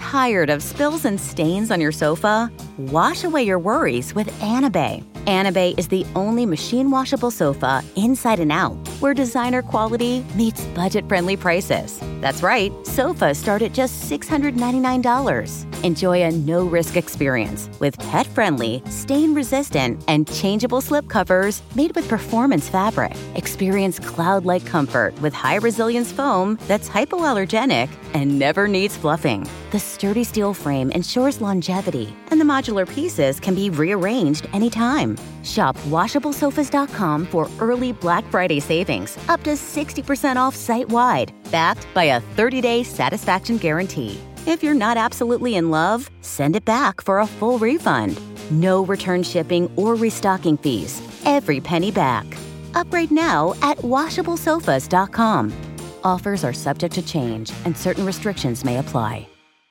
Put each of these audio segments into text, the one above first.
Tired of spills and stains on your sofa? Wash away your worries with Anabay. Anabay is the only machine washable sofa inside and out, where designer quality meets budget-friendly prices. That's right, sofas start at just $699. Enjoy a no-risk experience with pet-friendly, stain-resistant, and changeable slipcovers made with performance fabric. Experience cloud-like comfort with high-resilience foam that's hypoallergenic and never needs fluffing. The sturdy steel frame ensures longevity, and the modular pieces can be rearranged anytime. Shop WashableSofas.com for early Black Friday savings, up to 60% off site-wide, backed by a 30-day satisfaction guarantee. If you're not absolutely in love, send it back for a full refund. No return shipping or restocking fees. Every penny back. Upgrade now at WashableSofas.com. Offers are subject to change, and certain restrictions may apply.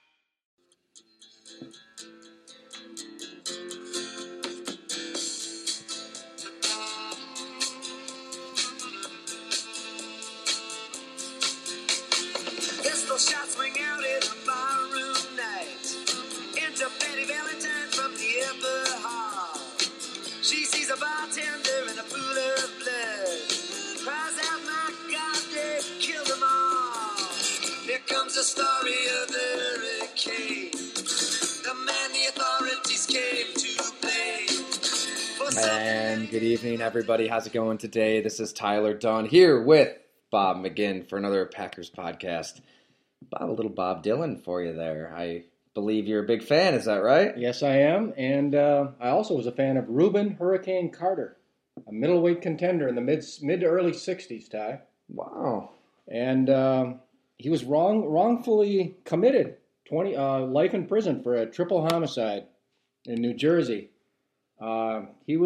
Pistol shots ring out in a barroom night. Enter Betty Valentine from the upper hall. She sees a bartender in a pool of blood. Cries out, my God, they killed them all. Here comes the story of the hurricane. The man the authorities came to blame. And good evening, everybody. How's it going today? This is Tyler Dunn here with Bob McGinn for another Packers podcast. Bob, a little Bob Dylan for you there. I believe you're a big fan. Is that right? Yes, I am. And I also was a fan of Reuben Hurricane Carter, a middleweight contender in the mid to early 60s, Ty. Wow. And he was wrongfully committed, life in prison for a triple homicide in New Jersey. He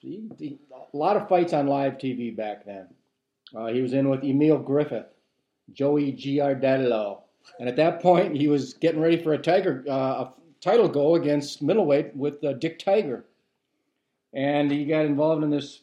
a lot of fights on live TV back then. He was in with Emil Griffith, Joey Giardello. And at that point, he was getting ready for a title go against middleweight with Dick Tiger. And he got involved in this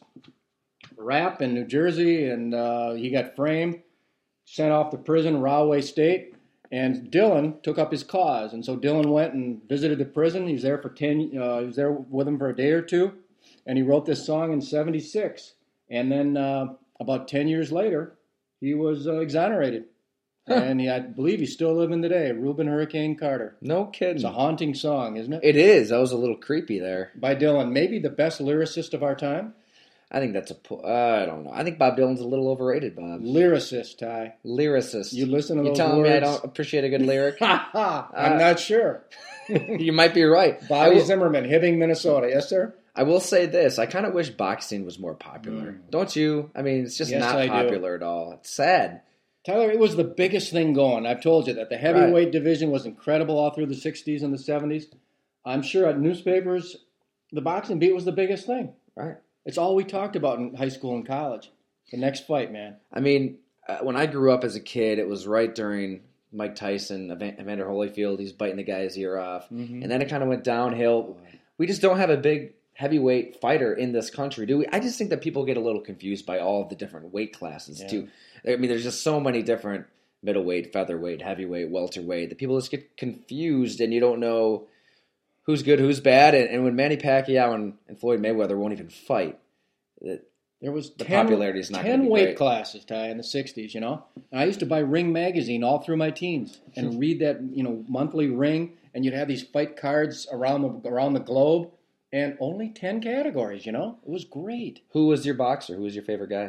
rap in New Jersey, and he got framed, sent off to prison, Rahway State. And Dylan took up his cause. And so Dylan went and visited the prison. He was there he was there with him for a day or two. And he wrote this song in 1976. And then about 10 years later, he was exonerated. And I believe he's still living today, Reuben Hurricane Carter. No kidding. It's a haunting song, isn't it? It is. That was a little creepy there. By Dylan, maybe the best lyricist of our time. I think that's I don't know. I think Bob Dylan's a little overrated, Bob. Lyricist, Ty. Lyricist. You listen to those words? You telling me I don't appreciate a good lyric? I'm not sure. You might be right. Bobby Zimmerman, Hibbing, Minnesota. Yes, sir? I will say this. I kind of wish boxing was more popular. Don't you? I mean, it's just not popular at all. It's sad. Tyler, it was the biggest thing going. I've told you that the heavyweight division was incredible all through the 60s and the 70s. I'm sure at newspapers, the boxing beat was the biggest thing. Right. It's all we talked about in high school and college. The next fight, man. I mean, when I grew up as a kid, it was right during Mike Tyson, Evander Holyfield. He's biting the guy's ear off. Mm-hmm. And then it kind of went downhill. We just don't have a big heavyweight fighter in this country, do we? I just think that people get a little confused by all of the different weight classes, too. I mean, there's just so many different middleweight, featherweight, heavyweight, welterweight that people just get confused and you don't know who's good, who's bad. And when Manny Pacquiao and Floyd Mayweather won't even fight, there was the popularity is not going to be 10 weight great. classes, Ty, in the 60s, you know. And I used to buy Ring magazine all through my teens and read that, monthly Ring, and you'd have these fight cards around the globe, and only 10 categories, you know. It was great. Who was your boxer? Who was your favorite guy?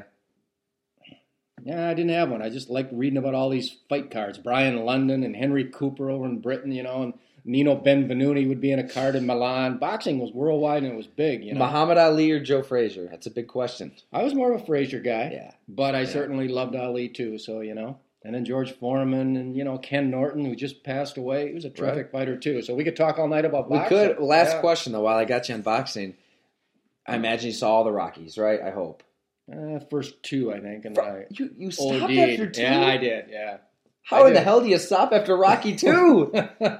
Yeah, I didn't have one. I just liked reading about all these fight cards. Brian London and Henry Cooper over in Britain, and Nino Benvenuti would be in a card in Milan. Boxing was worldwide and it was big, Muhammad Ali or Joe Frazier? That's a big question. I was more of a Frazier guy. Yeah. But I certainly loved Ali too, so, And then George Foreman and, Ken Norton, who just passed away. He was a terrific fighter too. So we could talk all night about boxing. We could. Last question, though, while I got you on boxing. I imagine you saw all the Rockies, right? I hope. First two, I think. And you stopped after two? Yeah, I did, yeah. How in the hell do you stop after Rocky 2?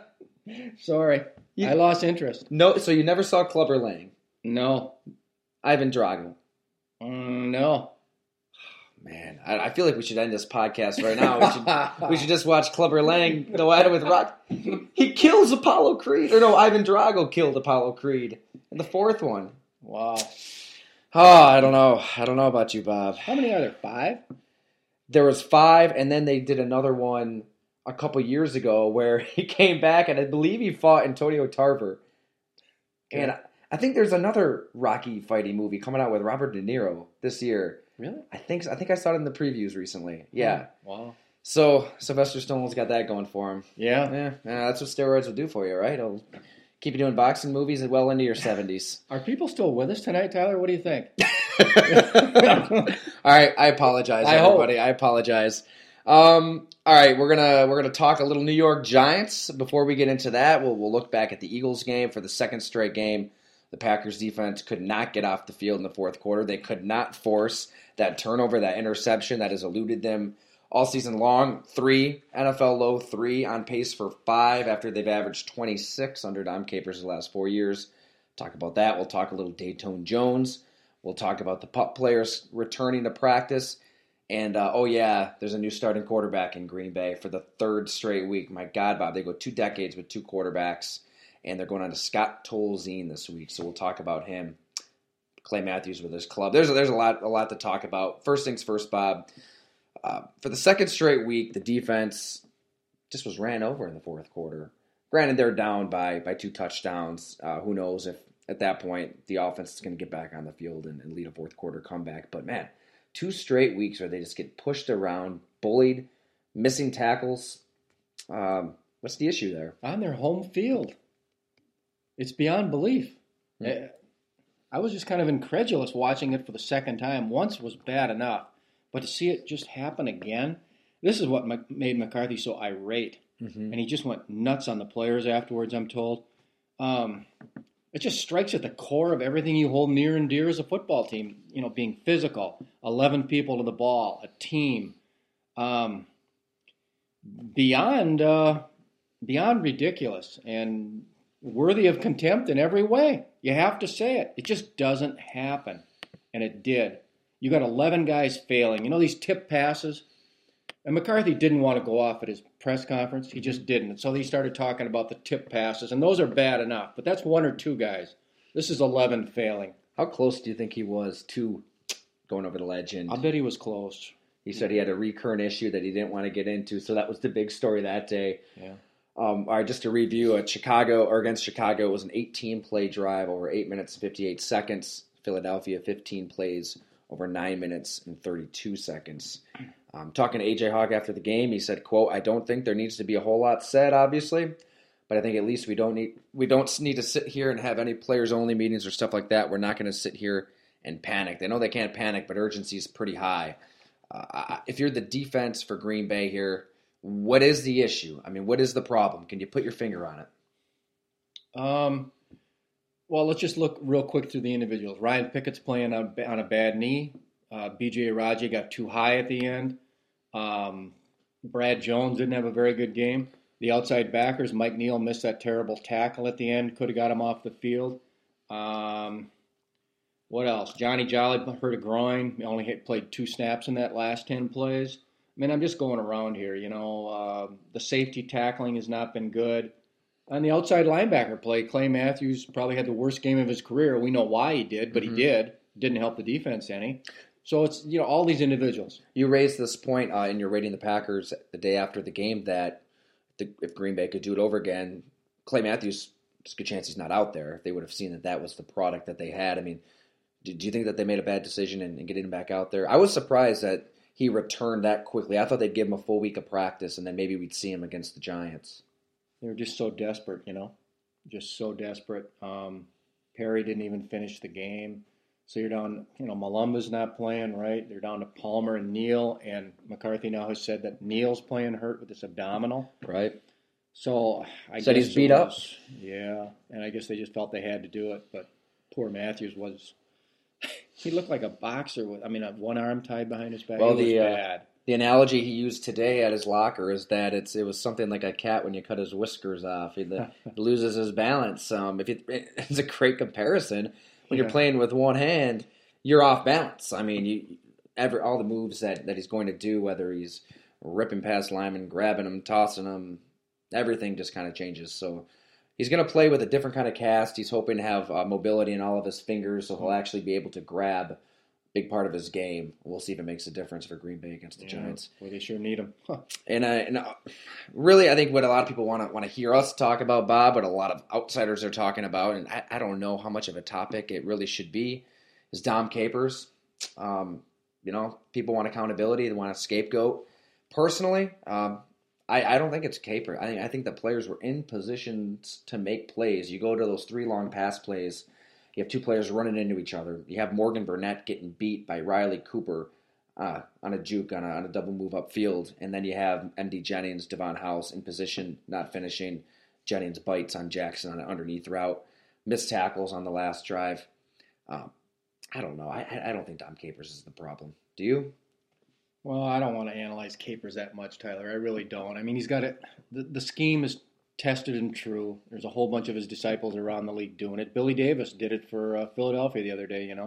Sorry. I lost interest. No, so you never saw Clubber Lang? No. Ivan Drago? No. Man, I feel like we should end this podcast right now. We should just watch Clubber Lang go at it with Rock. He kills Apollo Creed. Or no, Ivan Drago killed Apollo Creed in the fourth one. Wow. Oh, I don't know. I don't know about you, Bob. How many are there? 5? There was 5, and then they did another one a couple years ago where he came back, and I believe he fought Antonio Tarver. And I think there's another Rocky fighting movie coming out with Robert De Niro this year. Really? I think I saw it in the previews recently. Yeah. Wow. So Sylvester Stallone's got that going for him. Yeah. Yeah, that's what steroids will do for you, right? It'll keep you doing boxing movies well into your 70s. Are people still with us tonight, Tyler? What do you think? All right, I apologize, everybody. I apologize. All right, we're gonna talk a little New York Giants. Before we get into that, we'll look back at the Eagles game for the second straight game. The Packers defense could not get off the field in the fourth quarter. They could not force that turnover, that interception that has eluded them all season long. 3, NFL low 3, on pace for 5 after they've averaged 26 under Dom Capers the last 4 years. Talk about that. We'll talk a little Dayton Jones. We'll talk about the pup players returning to practice. And, there's a new starting quarterback in Green Bay for the 3rd straight week. My God, Bob, they go 2 decades with 2 quarterbacks. And they're going on to Scott Tolzien this week, so we'll talk about him. Clay Matthews with his club. There's a lot to talk about. First things first, Bob. For the 2nd straight week, the defense just was ran over in the fourth quarter. Granted, they're down by 2 touchdowns. Who knows if at that point the offense is going to get back on the field and lead a fourth quarter comeback. But man, 2 straight weeks where they just get pushed around, bullied, missing tackles. What's the issue there? On their home field. It's beyond belief. Yeah. I was just kind of incredulous watching it for the second time. Once was bad enough, but to see it just happen again, this is what made McCarthy so irate. Mm-hmm. And he just went nuts on the players afterwards, I'm told. It just strikes at the core of everything you hold near and dear as a football team. You know, being physical, 11 people to the ball, a team. Beyond ridiculous and worthy of contempt in every way. You have to say it. It just doesn't happen. And it did. You got 11 guys failing. You know these tip passes? And McCarthy didn't want to go off at his press conference. He just didn't. And so he started talking about the tip passes. And those are bad enough. But that's 1 or 2 guys. This is 11 failing. How close do you think he was to going over the legend? I'll bet he was close. He said he had a recurrent issue that he didn't want to get into. So that was the big story that day. Yeah. All right, just to review, against Chicago, it was an 18-play drive over 8 minutes and 58 seconds. Philadelphia, 15 plays over 9 minutes and 32 seconds. Talking to A.J. Hawk after the game, he said, quote, "I don't think there needs to be a whole lot said, obviously, but I think at least we don't need to sit here and have any players-only meetings or stuff like that. We're not going to sit here and panic. They know they can't panic, but urgency is pretty high. If you're the defense for Green Bay here, what is the issue? I mean, what is the problem? Can you put your finger on it?" Well, let's just look real quick through the individuals. Ryan Pickett's playing on a bad knee. B.J. Raji got too high at the end. Brad Jones didn't have a very good game. The outside backers, Mike Neal missed that terrible tackle at the end. Could have got him off the field. What else? Johnny Jolly hurt a groin. He only played 2 snaps in that last 10 plays. I mean, I'm just going around here. You know, the safety tackling has not been good. On the outside linebacker play, Clay Matthews probably had the worst game of his career. We know why he did, but he did. Didn't help the defense any. So it's, you know, all these individuals. You raised this point in your rating the Packers the day after the game that if Green Bay could do it over again, Clay Matthews, there's a good chance he's not out there. If they would have seen that was the product that they had. I mean, do you think that they made a bad decision in getting him back out there? I was surprised that he returned that quickly. I thought they'd give him a full week of practice, and then maybe we'd see him against the Giants. They were just so desperate, you know, just so desperate. Perry didn't even finish the game. So you're down, you know, Malumba's not playing, right? They're down to Palmer and Neal, and McCarthy now has said that Neal's playing hurt with his abdominal. Right. So I said guess he's beat up? Yeah, and I guess they just felt they had to do it. But poor Matthews he looked like a boxer with, one arm tied behind his back. Well, it was bad. The analogy he used today at his locker is that it was something like a cat when you cut his whiskers off. He loses his balance. It's a great comparison. When you're playing with one hand, you're off balance. I mean, all the moves that he's going to do, whether he's ripping past linemen, grabbing them, tossing them, everything just kind of changes. So he's going to play with a different kind of cast. He's hoping to have mobility in all of his fingers, so he'll actually be able to grab a big part of his game. We'll see if it makes a difference for Green Bay against the Giants. Well, they sure need him. Huh. And really, I think what a lot of people want to hear us talk about, Bob, what a lot of outsiders are talking about, and I don't know how much of a topic it really should be, is Dom Capers. People want accountability. They want a scapegoat. Personally, I don't think it's Caper. I think the players were in positions to make plays. You go to those 3 long pass plays, you have 2 players running into each other. You have Morgan Burnett getting beat by Riley Cooper on a juke, on a double move upfield. And then you have M.D. Jennings, Devon House in position, not finishing. Jennings bites on Jackson on an underneath route. Missed tackles on the last drive. I don't know. I don't think Dom Capers is the problem. Do you? Well, I don't want to analyze Capers that much, Tyler. I really don't. I mean, he's got it. The scheme is tested and true. There's a whole bunch of his disciples around the league doing it. Billy Davis did it for Philadelphia the other day,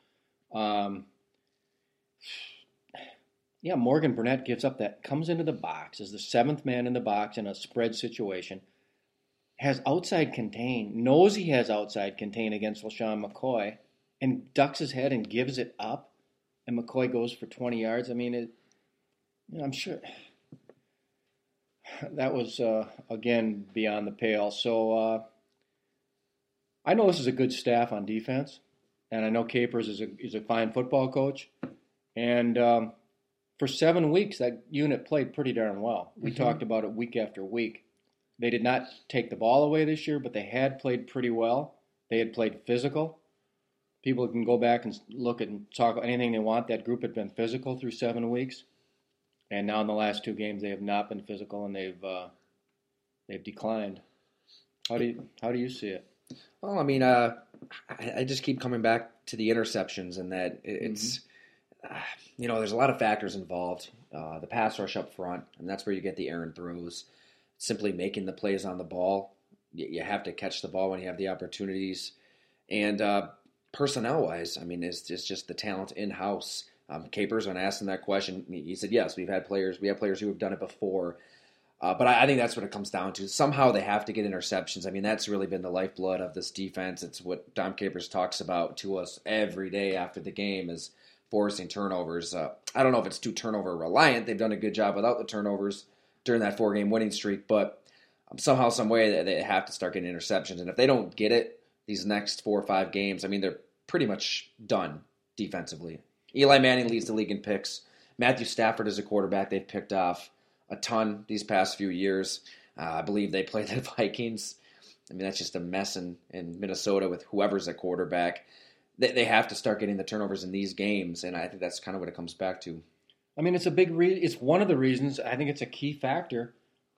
Morgan Burnett comes into the box as the 7th man in the box in a spread situation, has outside contain, knows he has outside contain against LaShawn McCoy, and ducks his head and gives it up, and McCoy goes for 20 yards. I mean, I'm sure that was, again, beyond the pale. So I know this is a good staff on defense, and I know Capers is a fine football coach. And for 7 weeks, that unit played pretty darn well. We talked about it week after week. They did not take the ball away this year, but they had played pretty well. They had played physical. People can go back and look at and talk anything they want. That group had been physical through 7 weeks. And now in the last 2 games, they have not been physical, and they've declined. How do you see it? Well, I mean, I just keep coming back to the interceptions, and that it's there's a lot of factors involved. The pass rush up front, and that's where you get the errant throws. Simply making the plays on the ball. You have to catch the ball when you have the opportunities, and personnel-wise, I mean, it's just the talent in-house. Capers, when asked him that question, he said, yes, we have players who have done it before. But I think that's what it comes down to. Somehow they have to get interceptions. I mean, that's really been the lifeblood of this defense. It's what Dom Capers talks about to us every day after the game is forcing turnovers. I don't know if it's too turnover reliant. They've done a good job without the turnovers during that 4-game winning streak. But somehow, some way, they have to start getting interceptions. And if they don't get it these next 4 or 5 games, I mean, they're pretty much done defensively. Eli Manning leads the league in picks. Matthew Stafford is a quarterback they've picked off a ton these past few years. I believe they play the Vikings. I mean, that's just a mess in Minnesota with whoever's at quarterback. They have to start getting the turnovers in these games, and I think that's kind of what it comes back to. I mean, it's a big it's one of the reasons. I think it's a key factor.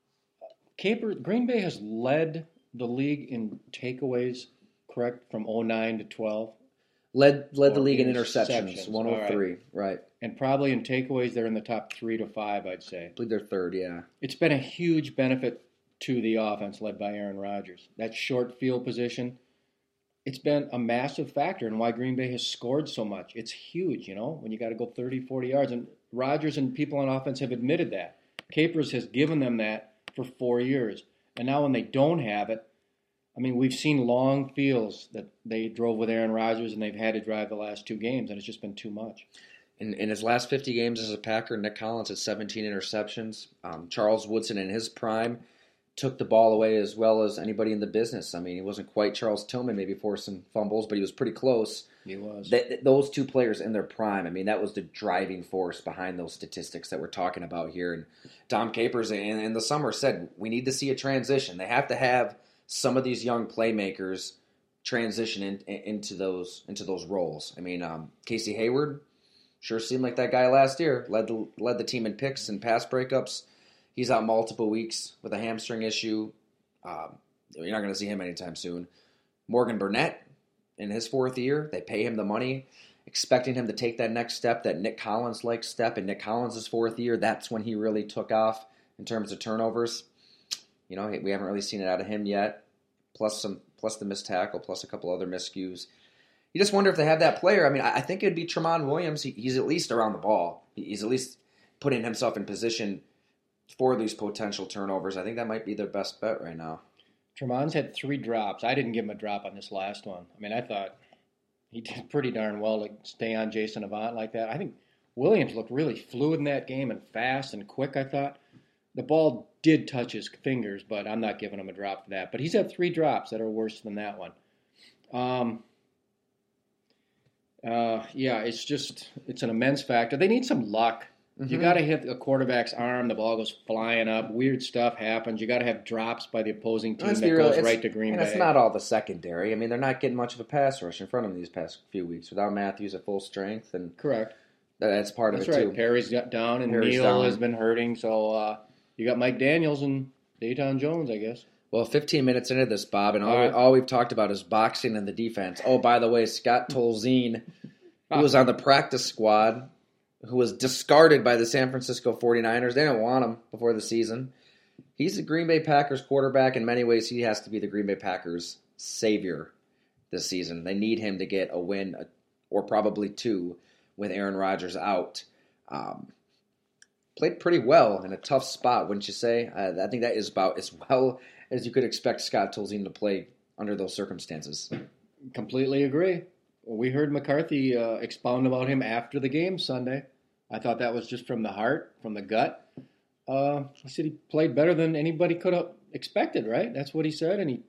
Green Bay has led the league in takeaways, correct, from 09 to 12. Led the league in interceptions, 103, right. And probably in takeaways, they're in the top 3 to 5, I'd say. I believe they're third, yeah. It's been a huge benefit to the offense led by Aaron Rodgers. That short field position, it's been a massive factor in why Green Bay has scored so much. It's huge, when you got to go 30, 40 yards. And Rodgers and people on offense have admitted that. Capers has given them that for 4 years. And now when they don't have it, I mean, we've seen long fields that they drove with Aaron Rodgers, and they've had to drive the last 2 games, and it's just been too much. In his last 50 games as a Packer, Nick Collins had 17 interceptions. Charles Woodson, in his prime, took the ball away as well as anybody in the business. I mean, he wasn't quite Charles Tillman, maybe forcing fumbles, but he was pretty close. He was. Those 2 players in their prime, I mean, that was the driving force behind those statistics that we're talking about here. And Dom Capers in the summer said, we need to see a transition. They have to have some of these young playmakers transition into those roles. I mean, Casey Hayward sure seemed like that guy last year. Led the team in picks and pass breakups. He's out multiple weeks with a hamstring issue. You're not going to see him anytime soon. Morgan Burnett, in his 4th year, they pay him the money, expecting him to take that next step, that Nick Collins-like step. In Nick Collins' 4th year, that's when he really took off in terms of turnovers. We haven't really seen it out of him yet. Plus the missed tackle, plus a couple other miscues. You just wonder if they have that player. I mean, I think it'd be Tremont Williams. He's at least around the ball. He's at least putting himself in position for these potential turnovers. I think that might be their best bet right now. Tremont's had 3 drops. I didn't give him a drop on this last one. I mean, I thought he did pretty darn well to stay on Jason Avant like that. I think Williams looked really fluid in that game and fast and quick, I thought. The ball did touch his fingers, but I'm not giving him a drop for that. But he's had 3 drops that are worse than that one. It's an immense factor. They need some luck. Mm-hmm. You got to hit a quarterback's arm. The ball goes flying up. Weird stuff happens. You got to have drops by the opposing team that goes right to Green Bay. And it's not all the secondary. I mean, they're not getting much of a pass rush in front of them these past few weeks without Matthews at full strength. And correct. That's part of it, too. Perry's got down, and Neal has been hurting. So you got Mike Daniels and Dayton Jones, I guess. Well, 15 minutes into this, Bob, and all we've talked about is boxing and the defense. Oh, by the way, Scott Tolzien, who was on the practice squad, who was discarded by the San Francisco 49ers. They didn't want him before the season. He's the Green Bay Packers quarterback. In many ways, he has to be the Green Bay Packers savior this season. They need him to get a win, or probably 2, with Aaron Rodgers out. Played pretty well in a tough spot, wouldn't you say? I think that is about as well as you could expect Scott Tolzien to play under those circumstances. Completely agree. We heard McCarthy expound about him after the game Sunday. I thought that was just from the heart, from the gut. He said he played better than anybody could have expected, right? That's what he said, and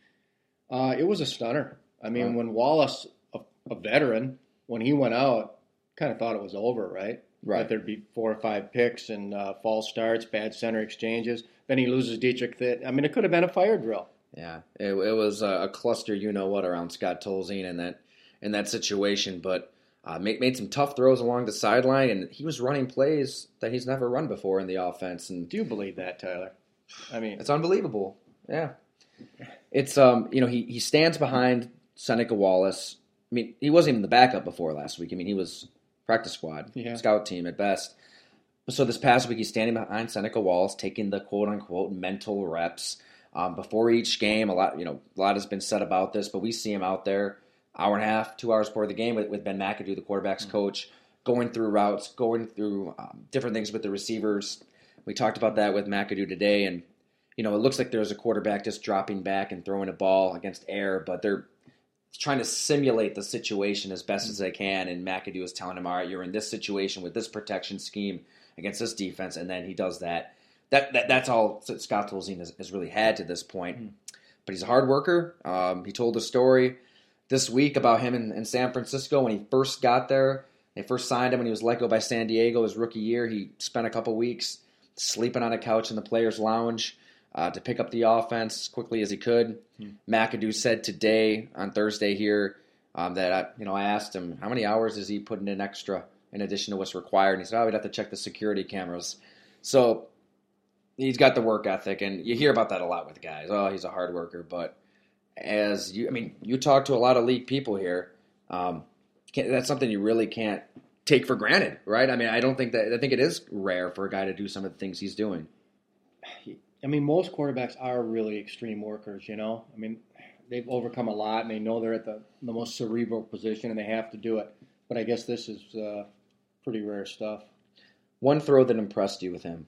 it was a stunner. I mean, when Wallace, a veteran, when he went out, kind of thought it was over, right? Right. That there'd be 4 or 5 picks and false starts, bad center exchanges. Then he loses Dietrich. I mean, it could have been a fire drill. Yeah, it was a cluster, you-know-what, around Scott Tolzien in that situation, but made some tough throws along the sideline, and he was running plays that he's never run before in the offense. And do you believe that, Tyler? I mean, it's unbelievable. Yeah, it's he stands behind Seneca Wallace. I mean, he wasn't even the backup before last week. I mean, he was practice squad, scout team at best. So this past week, he's standing behind Seneca Wallace, taking the quote-unquote mental reps before each game. A lot has been said about this, but we see him out there, hour and a half, 2 hours before the game with Ben McAdoo, the quarterback's coach, going through routes, going through different things with the receivers. We talked about that with McAdoo today, and it looks like there's a quarterback just dropping back and throwing a ball against air, but they're trying to simulate the situation as best as they can, and McAdoo is telling him, all right, you're in this situation with this protection scheme against this defense, and then he does that. That's all Scott Tolzien has really had to this point. But he's a hard worker. He told a story this week about him in San Francisco when he first got there. They first signed him when he was let go by San Diego his rookie year. He spent a couple weeks sleeping on a couch in the players' lounge to pick up the offense as quickly as he could. McAdoo said today, on Thursday here, that I asked him, how many hours is he putting in extra in addition to what's required? And he said, we'd have to check the security cameras. So he's got the work ethic, and you hear about that a lot with guys. Oh, he's a hard worker. But you talk to a lot of league people here. That's something you really can't take for granted, right? I mean, I think it is rare for a guy to do some of the things he's doing. I mean, most quarterbacks are really extreme workers, I mean, they've overcome a lot, and they know they're at the most cerebral position, and they have to do it. But I guess this is pretty rare stuff. One throw that impressed you with him?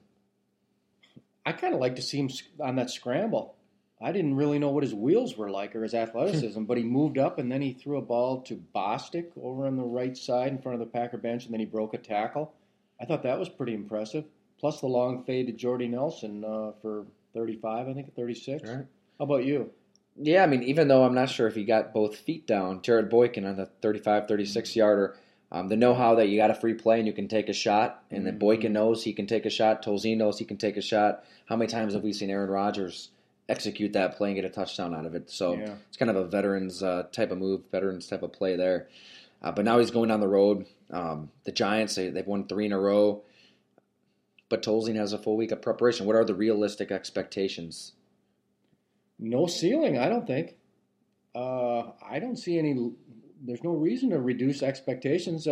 I kind of like to see him on that scramble. I didn't really know what his wheels were like or his athleticism, but he moved up, and then he threw a ball to Bostic over on the right side in front of the Packer bench, and then he broke a tackle. I thought that was pretty impressive. Plus the long fade to Jordy Nelson for 35, I think, 36. Right. How about you? Yeah, I mean, even though I'm not sure if he got both feet down, Jared Boykin on the 35, 36-yarder, the know-how that you got a free play and you can take a shot, and then Boykin knows he can take a shot, Tolzien knows he can take a shot. How many times have we seen Aaron Rodgers execute that play and get a touchdown out of it? So It's kind of a veterans type of move, veterans type of play there. But now he's going down the road. The Giants, they've won 3 in a row. But Tolzien has a full week of preparation. What are the realistic expectations? No ceiling, I don't think. I don't see any. There's no reason to reduce expectations.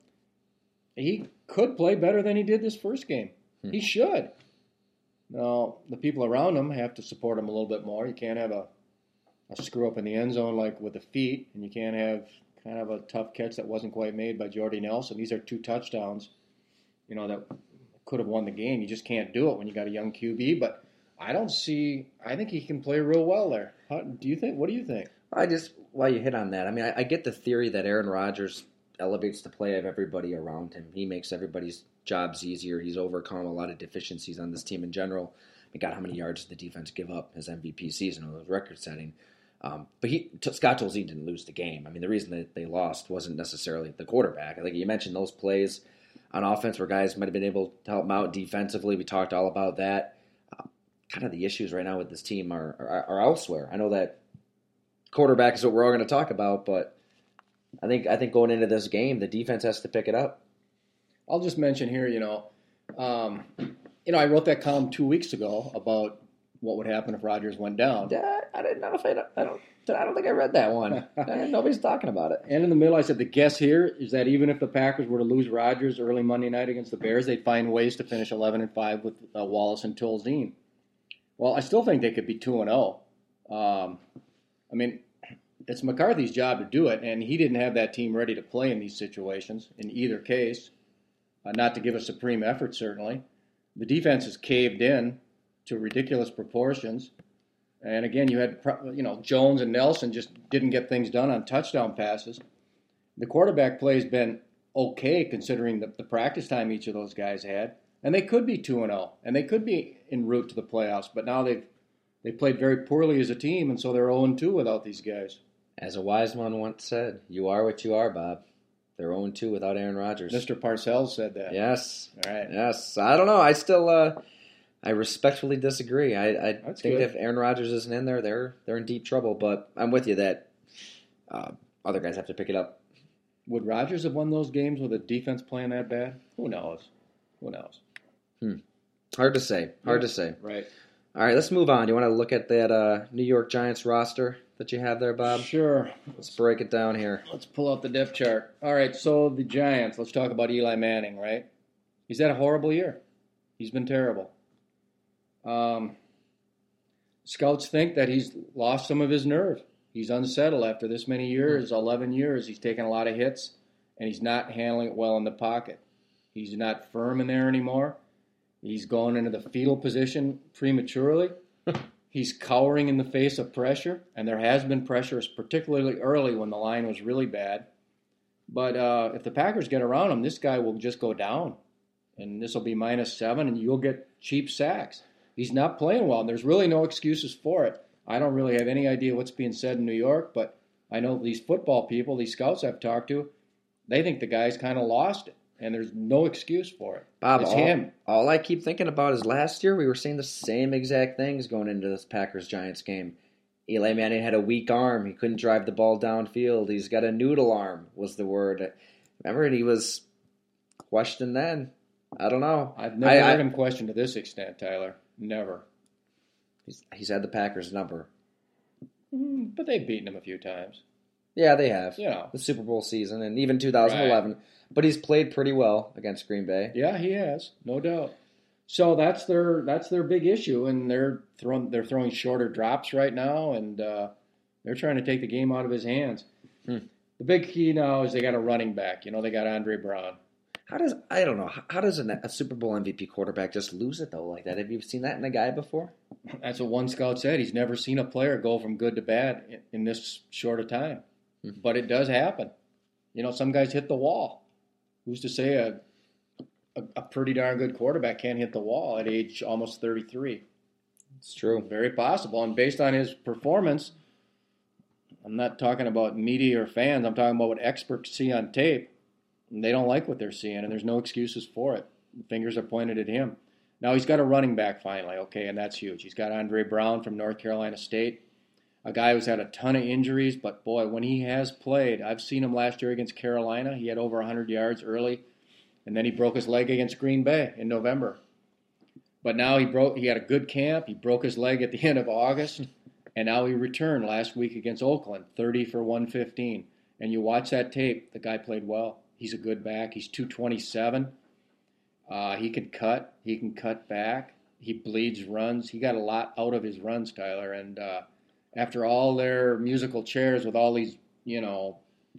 He could play better than he did this first game. He should. Now, the people around him have to support him a little bit more. You can't have a screw up in the end zone like with the feet, and you can't have kind of a tough catch that wasn't quite made by Jordy Nelson. These are 2 touchdowns, that could have won the game. You just can't do it when you got a young QB. But I think he can play real well there. What do you think? While you hit on that, I mean, I get the theory that Aaron Rodgers elevates the play of everybody around him. He makes everybody's jobs easier. He's overcome a lot of deficiencies on this team in general. God, how many yards did the defense give up his MVP season? It was record-setting. But Scott Tolzien didn't lose the game. I mean, the reason that they lost wasn't necessarily the quarterback. Like you mentioned, those plays on offense where guys might have been able to help him out defensively. We talked all about that. Kind of the issues right now with this team are elsewhere. I know that quarterback is what we're all going to talk about, but I think going into this game, the defense has to pick it up. I'll just mention here, I wrote that column 2 weeks ago about what would happen if Rodgers went down. I don't think I read that one. Nobody's talking about it. And in the middle, I said the guess here is that even if the Packers were to lose Rodgers early Monday night against the Bears, they'd find ways to finish 11-5 with Wallace and Tolzien. Well, I still think they could be 2-0. I mean, it's McCarthy's job to do it, and he didn't have that team ready to play in these situations in either case. Not to give a supreme effort, certainly. The defense is caved in to ridiculous proportions. And again, you had Jones and Nelson just didn't get things done on touchdown passes. The quarterback play has been okay considering the practice time each of those guys had. And they could be 2-0, and they could be en route to the playoffs. But now they played very poorly as a team, and so they're 0-2 without these guys. As a wise one once said, you are what you are, Bob. They're 0-2 without Aaron Rodgers. Mr. Parcells said that. Yes. All right. Yes. I don't know. I still I respectfully disagree. I think good. if Aaron Rodgers isn't in there, they're in deep trouble. But I'm with you that other guys have to pick it up. Would Rodgers have won those games with a defense playing that bad? Who knows? Hard to say. Hard to say. Right. All right, let's move on. Do you want to look at that New York Giants roster that you have there, Bob? Sure. Let's break it down here. Let's pull out the depth chart. All right, so the Giants, let's talk about Eli Manning, right? He's had a horrible year. He's been terrible. Scouts think that he's lost some of his nerve. He's unsettled after this many years, 11 years. He's taken a lot of hits, and he's not handling it well in the pocket. He's not firm in there anymore. He's going into the fetal position prematurely. He's cowering in the face of pressure, and there has been pressure, particularly early when the line was really bad. But if the Packers get around him, this guy will just go down, and this will be -7, and you'll get cheap sacks. He's not playing well, and there's really no excuses for it. I don't really have any idea what's being said in New York, but I know these football people, these scouts I've talked to, they think the guy's kind of lost it. And there's no excuse for it. Bob, it's him. All I keep thinking about is last year we were seeing the same exact things going into this Packers-Giants game. Eli Manning had a weak arm. He couldn't drive the ball downfield. He's got a noodle arm was the word. Remember, he was questioned then. I don't know. I've never heard him questioned to this extent, Tyler. Never. He's had the Packers' number. But they've beaten him a few times. Yeah, they have. Yeah. The Super Bowl season and even 2011. Right. But he's played pretty well against Green Bay. Yeah, he has, no doubt. So that's their big issue, and they're throwing shorter drops right now, and they're trying to take the game out of his hands. The big key now is they got a running back. They got Andre Brown. How does a Super Bowl MVP quarterback just lose it though like that? Have you seen that in a guy before? That's what one scout said. He's never seen a player go from good to bad in this short a time. But it does happen. Some guys hit the wall. Who's to say a pretty darn good quarterback can't hit the wall at age almost 33? It's true. Very possible. And based on his performance, I'm not talking about media or fans. I'm talking about what experts see on tape. And they don't like what they're seeing, and there's no excuses for it. The fingers are pointed at him. Now he's got a running back finally, okay, and that's huge. He's got Andre Brown from North Carolina State, a guy who's had a ton of injuries, but boy, when he has played, I've seen him last year against Carolina. He had over 100 yards early, and then he broke his leg against Green Bay in November. But now he had a good camp. He broke his leg at the end of August, and now he returned last week against Oakland, 30 for 115. And you watch that tape, the guy played well. He's a good back. He's 227. He can cut. He can cut back. He bleeds runs. He got a lot out of his runs, Tyler, and after all their musical chairs with all these,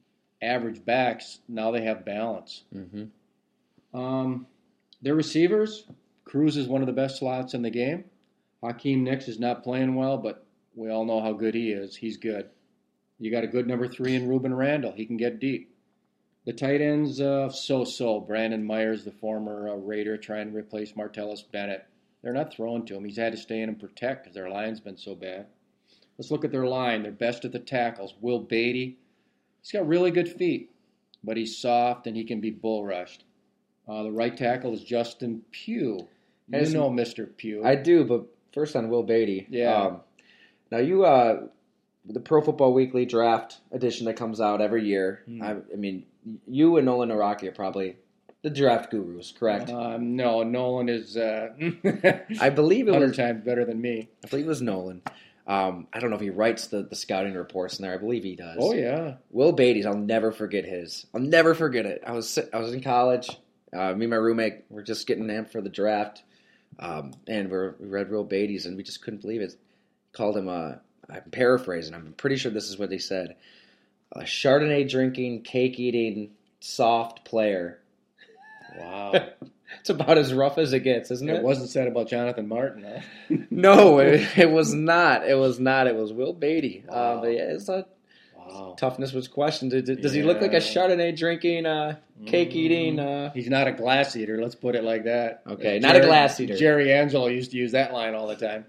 average backs. Now they have balance. Mm-hmm. Their receivers, Cruz is one of the best slots in the game. Hakeem Nicks is not playing well, but we all know how good he is. He's good. You got a good number 3 in Ruben Randall. He can get deep. The tight ends, so-so. Brandon Myers, the former Raider, trying to replace Martellus Bennett. They're not throwing to him. He's had to stay in and protect because their line's been so bad. Let's look at their line. They're best at the tackles. Will Beatty, he's got really good feet, but he's soft and he can be bull rushed. The right tackle is Justin Pugh. You know Mr. Pugh. I do, but first on Will Beatty. Yeah. Now you, the Pro Football Weekly draft edition that comes out every year. I mean, you and Nolan Naraki are probably the draft gurus, correct? No, Nolan is I believe it 100 was times better than me. I believe it was Nolan. I don't know if he writes the scouting reports in there. I believe he does. Oh yeah. Will Beatty's, I'll never forget his. I'll never forget it. I was in college. Me and my roommate were just getting amped for the draft, and we read Will Beatty's, and we just couldn't believe it. Called him I'm paraphrasing. I'm pretty sure this is what they said. A Chardonnay drinking, cake eating, soft player. Wow. It's about as rough as it gets, isn't it? It wasn't said about Jonathan Martin, huh? No, it was not. It was not. It was Will Beatty. Wow. But yeah, it's not. Wow. Toughness was questioned. Does he look like a Chardonnay drinking, cake eating? He's not a glass eater. Let's put it like that. Okay, not a glass eater. Jerry Angelo used to use that line all the time.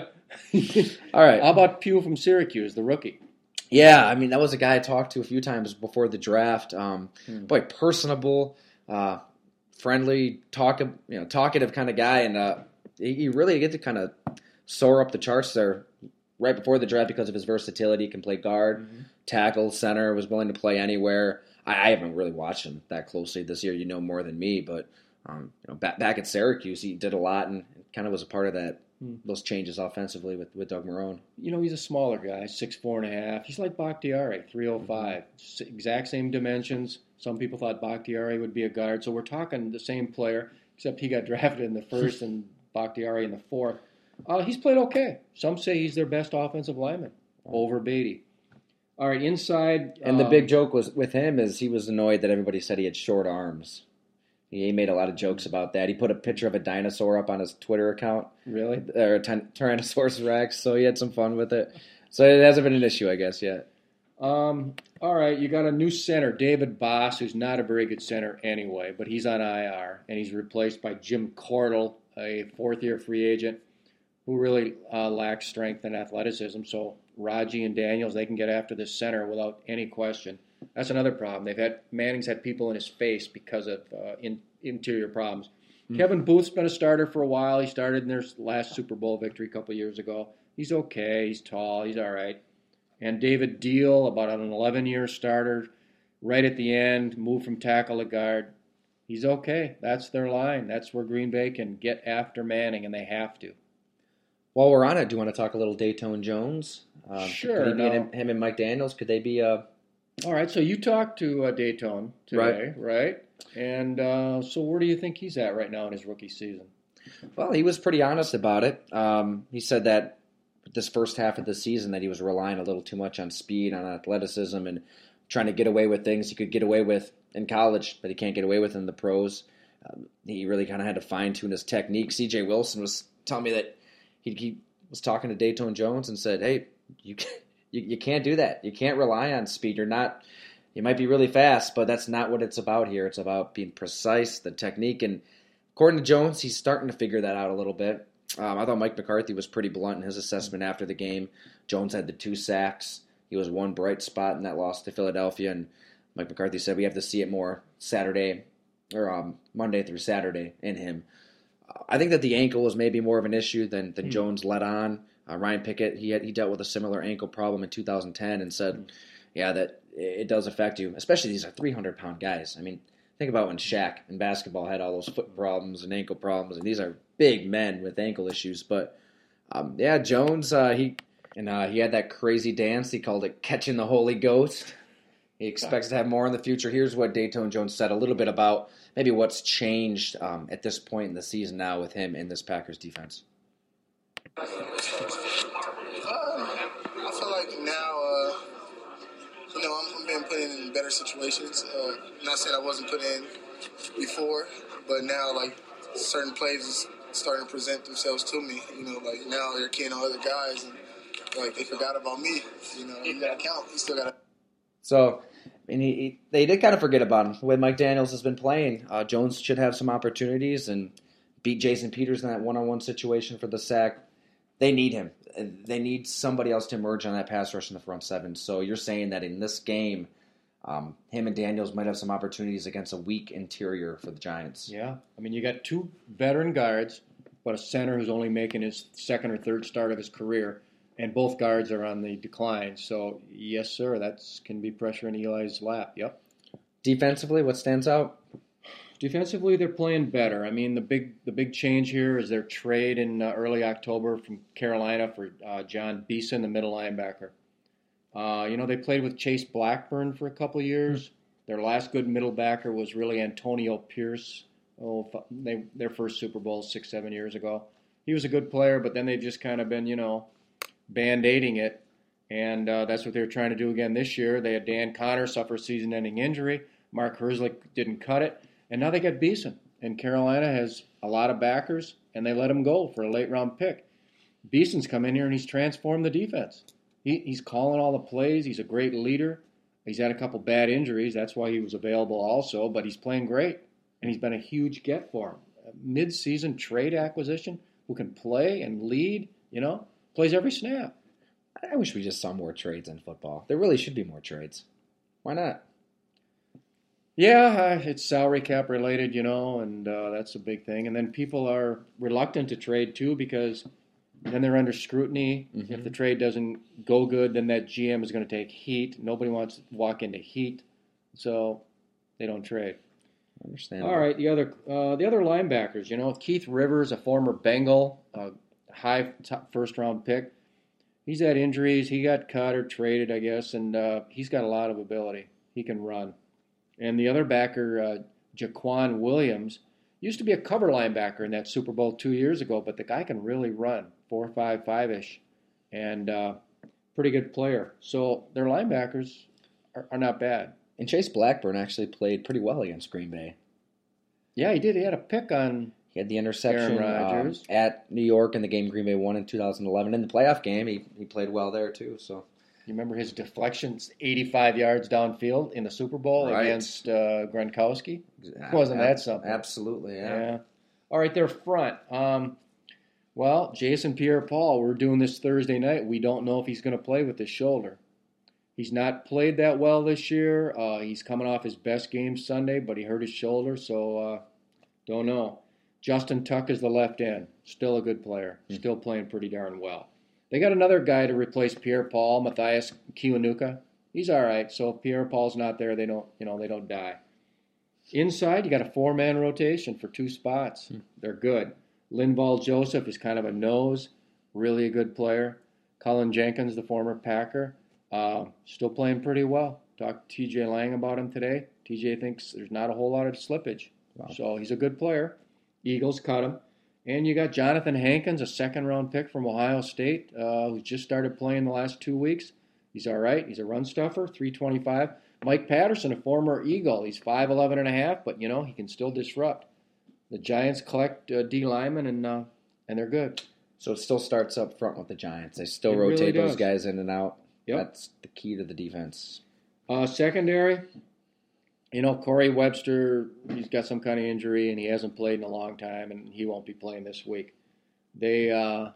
All right. How about Pugh from Syracuse, the rookie? Yeah, I mean that was a guy I talked to a few times before the draft. Boy, personable, friendly, talkative kind of guy, and he really get to kind of soar up the charts there right before the draft because of his versatility. He can play guard, tackle, center. Was willing to play anywhere. I haven't really watched him that closely this year. You know more than me, but back at Syracuse, he did a lot and kind of was a part of that. Those changes offensively with Doug Marrone. He's a smaller guy, 6'4.5". He's like Bakhtiari, 305. Exact same dimensions. Some people thought Bakhtiari would be a guard, so we're talking the same player, except he got drafted in the first and Bakhtiari in the fourth. He's played okay. Some say he's their best offensive lineman over Beatty. All right, inside. And the big joke was with him is he was annoyed that everybody said he had short arms. He made a lot of jokes about that. He put a picture of a dinosaur up on his Twitter account. Really? Or a Tyrannosaurus Rex, so he had some fun with it. So it hasn't been an issue, I guess, yet. All right, you got a new center, David Boss, who's not a very good center anyway, but he's on IR, and he's replaced by Jim Cordell, a fourth-year free agent who really lacks strength and athleticism. So Raji and Daniels, they can get after this center without any question. That's another problem. Manning's had people in his face because of interior problems. Kevin Booth's been a starter for a while. He started in their last Super Bowl victory a couple of years ago. He's okay. He's tall. He's all right. And David Deal, about an 11-year starter, right at the end, moved from tackle to guard. He's okay. That's their line. That's where Green Bay can get after Manning, and they have to. While we're on it, do you want to talk a little Dayton Jones? Sure. Could he be him and Mike Daniels? Could they be All right, so you talked to Dayton today, right? And so where do you think he's at right now in his rookie season? Well, he was pretty honest about it. He said that this first half of the season that he was relying a little too much on speed, on athleticism, and trying to get away with things he could get away with in college, but he can't get away with in the pros. He really kind of had to fine-tune his technique. C.J. Wilson was telling me that he was talking to Dayton Jones and said, hey, you can't do that. You can't rely on speed. You might be really fast, but that's not what it's about here. It's about being precise, the technique. And according to Jones, he's starting to figure that out a little bit. I thought Mike McCarthy was pretty blunt in his assessment after the game. Jones had the 2 sacks. He was one bright spot in that loss to Philadelphia. And Mike McCarthy said we have to see it more Monday through Saturday in him. I think that the ankle was maybe more of an issue than Jones let on. Ryan Pickett, he dealt with a similar ankle problem in 2010 and said, that it does affect you, especially these are 300-pound guys. I mean, think about when Shaq in basketball had all those foot problems and ankle problems, and these are big men with ankle issues. But, Jones, he had that crazy dance. He called it Catching the Holy Ghost. He expects to have more in the future. Here's what Dayton Jones said a little bit about maybe what's changed at this point in the season now with him in this Packers defense. I feel like now, I'm being been put in better situations. Not saying I wasn't put in before, but now, like, certain plays is starting to present themselves to me. Like, now they're keying on other guys, and, like, they forgot about me. You got to count. You still got to. So, I mean, they did kind of forget about him. The way Mike Daniels has been playing, Jones should have some opportunities and beat Jason Peters in that one-on-one situation for the sack. They need him. They need somebody else to emerge on that pass rush in the front seven. So you're saying that in this game, him and Daniels might have some opportunities against a weak interior for the Giants. Yeah. I mean, you got two veteran guards, but a center who's only making his second or third start of his career, and both guards are on the decline. So, yes, sir, that can be pressure in Eli's lap. Yep. Defensively, what stands out? Defensively, they're playing better. I mean, the big change here is their trade in early October from Carolina for John Beeson, the middle linebacker. They played with Chase Blackburn for a couple of years. Their last good middle backer was really Antonio Pierce. Their first Super Bowl 6-7 years ago. He was a good player, but then they've just kind of been, band-aiding it. And that's what they were trying to do again this year. They had Dan Connor suffer a season-ending injury. Mark Herzlich didn't cut it. And now they got Beeson. And Carolina has a lot of backers, and they let him go for a late-round pick. Beeson's come in here, and he's transformed the defense. He's calling all the plays. He's a great leader. He's had a couple bad injuries. That's why he was available also, but he's playing great. And he's been a huge get for him. A mid-season trade acquisition who can play and lead, plays every snap. I wish we just saw more trades in football. There really should be more trades. Why not? Yeah, it's salary cap related, and that's a big thing. And then people are reluctant to trade, too, because then they're under scrutiny. Mm-hmm. If the trade doesn't go good, then that GM is going to take heat. Nobody wants to walk into heat, so they don't trade. Understand. All right, the other linebackers, Keith Rivers, a former Bengal, high first-round pick. He's had injuries. He got cut or traded, I guess, and he's got a lot of ability. He can run. And the other backer, Jaquan Williams, used to be a cover linebacker in that Super Bowl 2 years ago, but the guy can really run, 4.55-ish, and pretty good player. So their linebackers are not bad. And Chase Blackburn actually played pretty well against Green Bay. Yeah, he did. He had a pick on He had the interception Aaron Rodgers. At New York in the game Green Bay won in 2011. In the playoff game, he played well there, too. So you remember his deflections 85 yards downfield in the Super Bowl against Gronkowski? Wasn't that something? Absolutely, yeah. All right, their front. Jason Pierre-Paul, we're doing this Thursday night. We don't know if he's going to play with his shoulder. He's not played that well this year. He's coming off his best game Sunday, but he hurt his shoulder, so don't know. Justin Tuck is the left end. Still a good player. Still playing pretty darn well. They got another guy to replace Pierre-Paul, Matthias Kiwanuka. He's all right. So if Pierre-Paul's not there, they don't die. Inside, you got a 4-man rotation for 2 spots. They're good. Linval Joseph is kind of a nose, really a good player. Colin Jenkins, the former Packer, still playing pretty well. Talked to TJ Lang about him today. TJ thinks there's not a whole lot of slippage. Wow. So he's a good player. Eagles cut him. And you got Jonathan Hankins, a second-round pick from Ohio State, who just started playing the last 2 weeks. He's all right. He's a run stuffer, 325. Mike Patterson, a former Eagle. He's 5'11 and a half, but, he can still disrupt. The Giants collect D linemen, and they're good. So it still starts up front with the Giants. They still rotate those guys in and out. Yep. That's the key to the defense. Secondary, Corey Webster, he's got some kind of injury, and he hasn't played in a long time, and he won't be playing this week. So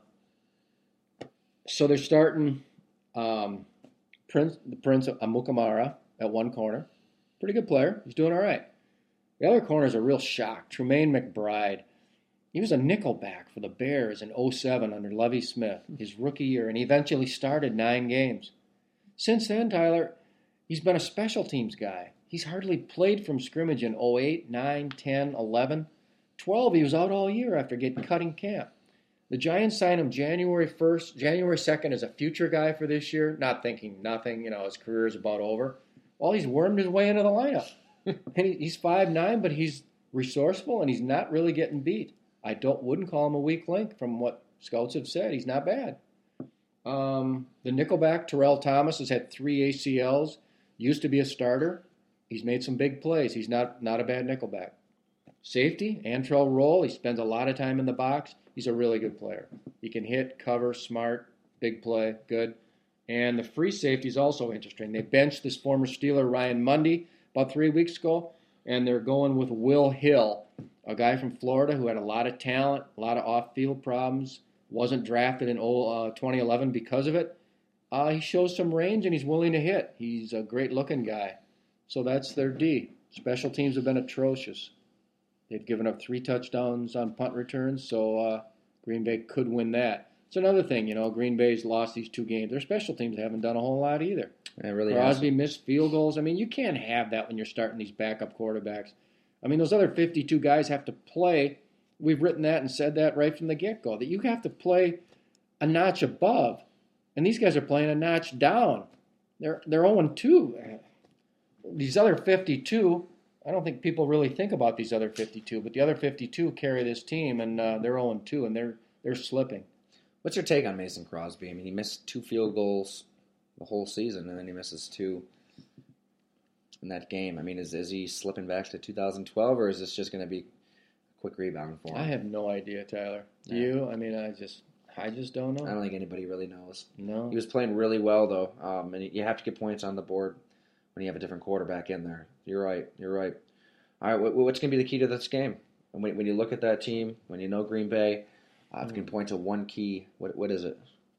they're starting the Prince of Amukamara at one corner. Pretty good player. He's doing all right. The other corner is a real shock. Tremaine McBride. He was a nickelback for the Bears in 2007 under Lovie Smith, his rookie year, and he eventually started 9 games. Since then, Tyler, he's been a special teams guy. He's hardly played from scrimmage in 2008, 9, 10, 11. 12, he was out all year after getting cut in camp. The Giants signed him January 2nd as a future guy for this year, not thinking nothing, his career is about over. Well, he's wormed his way into the lineup. And he's 5'9", but he's resourceful, and he's not really getting beat. I wouldn't call him a weak link from what scouts have said. He's not bad. The nickelback, Terrell Thomas, has had 3 ACLs. Used to be a starter. He's made some big plays. He's not a bad nickelback. Safety, Antrell Roll. He spends a lot of time in the box. He's a really good player. He can hit, cover, smart, big play, good. And the free safety is also interesting. They benched this former Steeler, Ryan Mundy, about 3 weeks ago, and they're going with Will Hill, a guy from Florida who had a lot of talent, a lot of off-field problems, wasn't drafted in 2011 because of it. He shows some range, and he's willing to hit. He's a great-looking guy. So that's their D. Special teams have been atrocious. They've given up 3 touchdowns on punt returns, so Green Bay could win that. It's another thing, Green Bay's lost these 2 games. Their special teams haven't done a whole lot either. It really Crosby missed field goals. I mean, you can't have that when you're starting these backup quarterbacks. I mean, those other 52 guys have to play. We've written that and said that right from the get-go, that you have to play a notch above. And these guys are playing a notch down. They're 0-2. These other 52, I don't think people really think about these other 52, but the other 52 carry this team, and they're 0-2, and they're slipping. What's your take on Mason Crosby? I mean, he missed 2 field goals the whole season, and then he misses 2 in that game. I mean, is he slipping back to 2012, or is this just going to be a quick rebound for him? I have no idea, Tyler. Yeah. You? I mean, I just don't know. I don't think anybody really knows. No. He was playing really well, though, and you have to get points on the board when you have a different quarterback in there. You're right. All right, what's going to be the key to this game? And when you look at that team, when you know Green Bay, if you can point to one key, what is it?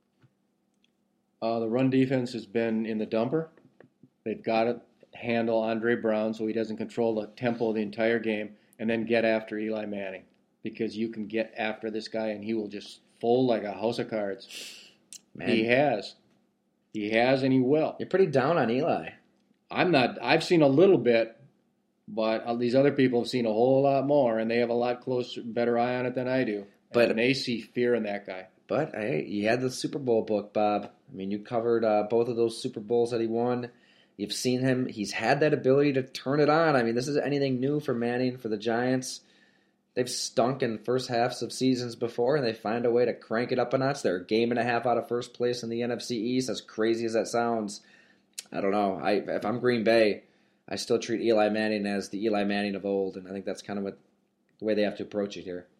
The run defense has been in the dumper. They've got to handle Andre Brown so he doesn't control the tempo of the entire game, and then get after Eli Manning, because you can get after this guy and he will just fold like a house of cards. Man. He has, and he will. You're pretty down on Eli. I'm not. I've seen a little bit, but these other people have seen a whole lot more, and they have a lot closer, better eye on it than I do. And they see fear in that guy. But hey, you had the Super Bowl book, Bob. I mean, you covered both of those Super Bowls that he won. You've seen him. He's had that ability to turn it on. I mean, this isn't anything new for Manning, for the Giants. They've stunk in first halves of seasons before, and they find a way to crank it up a notch. They're a game and a half out of first place in the NFC East. As crazy as that sounds, I don't know. If I'm Green Bay, I still treat Eli Manning as the Eli Manning of old, and I think that's kind of the way they have to approach it here.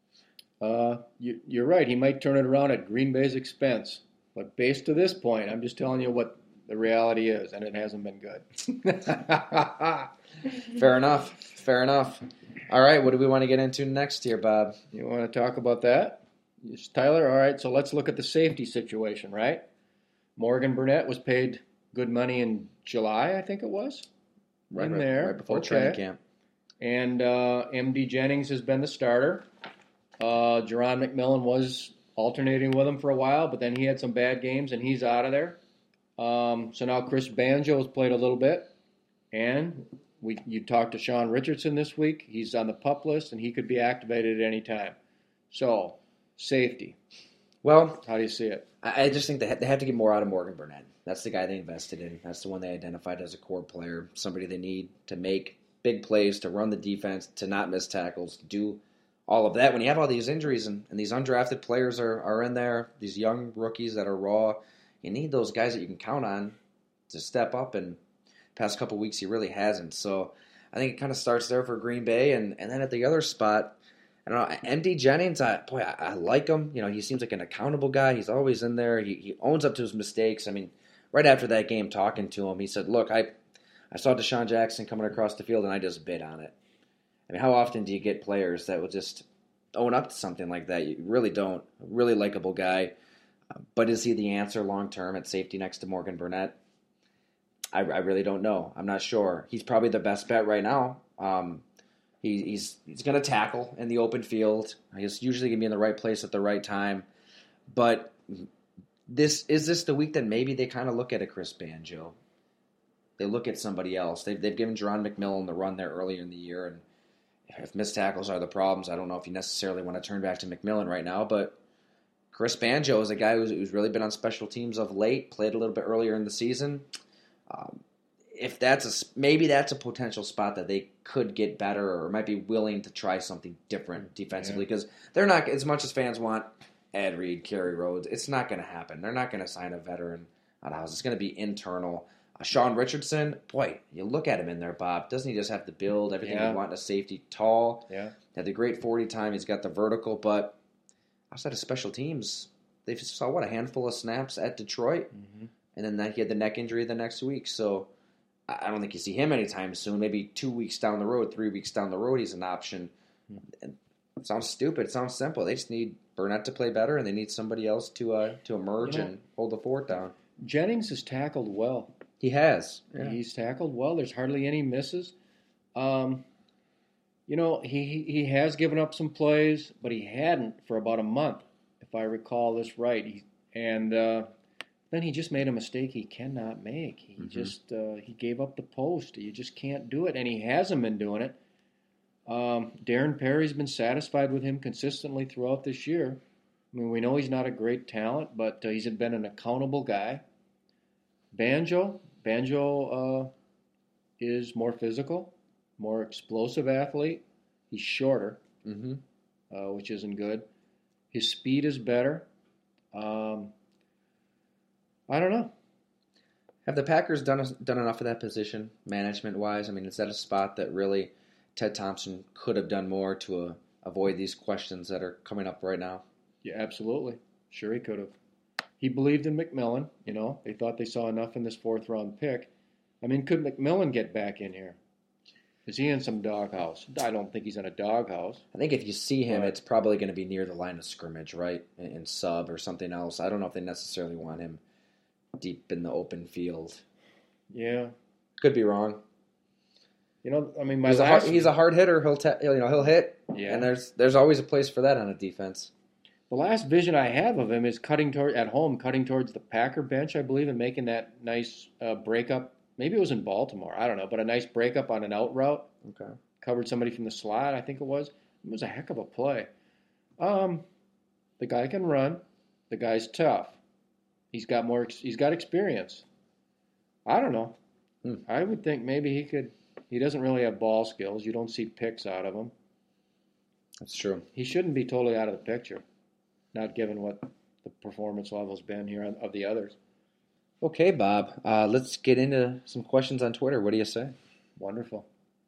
You're right. He might turn it around at Green Bay's expense. But based to this point, I'm just telling you what the reality is, and it hasn't been good. Fair enough. All right, what do we want to get into next here, Bob? You want to talk about that? Yes, Tyler? All right, so let's look at the safety situation, right? Morgan Burnett was paid good money in July, I think it was. Right before training camp. And M.D. Jennings has been the starter. Jerron McMillan was alternating with him for a while, but then he had some bad games, and he's out of there. So now Chris Banjo has played a little bit, and you talked to Sean Richardson this week. He's on the PUP list, and he could be activated at any time. So, safety. Well, how do you see it? I just think they have to get more out of Morgan Burnett. That's the guy they invested in. That's the one they identified as a core player, somebody they need to make big plays, to run the defense, to not miss tackles, to do all of that. When you have all these injuries and these undrafted players are in there, these young rookies that are raw, you need those guys that you can count on to step up, and past couple weeks he really hasn't. So I think it kind of starts there for Green Bay, and then at the other spot, I don't know, M.D. Jennings, I like him. He seems like an accountable guy. He's always in there. He owns up to his mistakes. I mean, right after that game, talking to him, he said, look, I saw Deshaun Jackson coming across the field, and I just bid on it. I mean, how often do you get players that will just own up to something like that? You really don't. A really likable guy. But is he the answer long-term at safety next to Morgan Burnett? I really don't know. I'm not sure. He's probably the best bet right now. He's going to tackle in the open field. He's usually going to be in the right place at the right time. But is this the week that maybe they kind of look at a Chris Banjo? They look at somebody else. They've given Jerron McMillan the run there earlier in the year, and if missed tackles are the problems, I don't know if you necessarily want to turn back to McMillan right now, but Chris Banjo is a guy who's really been on special teams of late, played a little bit earlier in the season. Maybe that's a potential spot that they could get better or might be willing to try something different defensively, because they're not, as much as fans want Ed Reed, Kerry Rhodes, it's not going to happen. They're not going to sign a veteran out of house. It's going to be internal. Sean Richardson, boy, you look at him in there, Bob. Doesn't he just have the build, everything Yeah. you want in a safety? Tall, Yeah. had the great 40 time. He's got the vertical, but outside of special teams, they saw, a handful of snaps at Detroit, and then he had the neck injury the next week. So I don't think you see him anytime soon. Maybe 2 weeks down the road, 3 weeks down the road, he's an option. And it sounds stupid. It sounds simple. They just need Burnett to play better, and they need somebody else to emerge and hold the fort down. Jennings has tackled well. He has. Yeah. He's tackled well. There's hardly any misses. He has given up some plays, but he hadn't for about a month, if I recall this right. Then he just made a mistake he cannot make. He gave up the post. You just can't do it, and he hasn't been doing it. Darren Perry's been satisfied with him consistently throughout this year. I mean, we know he's not a great talent, but he's been an accountable guy. Banjo is more physical, more explosive athlete. He's shorter, which isn't good. His speed is better. I don't know. Have the Packers done enough of that position, management-wise? I mean, is that a spot that really Ted Thompson could have done more to avoid these questions that are coming up right now? Yeah, absolutely. Sure he could have. He believed in McMillan. They thought they saw enough in this fourth-round pick. I mean, could McMillan get back in here? Is he in some doghouse? I don't think he's in a doghouse. I think if you see him, it's probably going to be near the line of scrimmage, right? In sub or something else. I don't know if they necessarily want him deep in the open field. Yeah. Could be wrong. I mean, he's a hard hitter. He'll hit. Yeah. And there's always a place for that on a defense. The last vision I have of him is cutting towards the Packer bench, I believe, and making that nice breakup. Maybe it was in Baltimore. I don't know, but a nice breakup on an out route. Okay. Covered somebody from the slot, I think it was. It was a heck of a play. The guy can run. The guy's tough. He's got experience. I don't know. I would think maybe he could. He doesn't really have ball skills. You don't see picks out of him. That's true. He shouldn't be totally out of the picture, not given what the performance level's been here of the others. Okay, Bob. Let's get into some questions on Twitter. What do you say? Wonderful.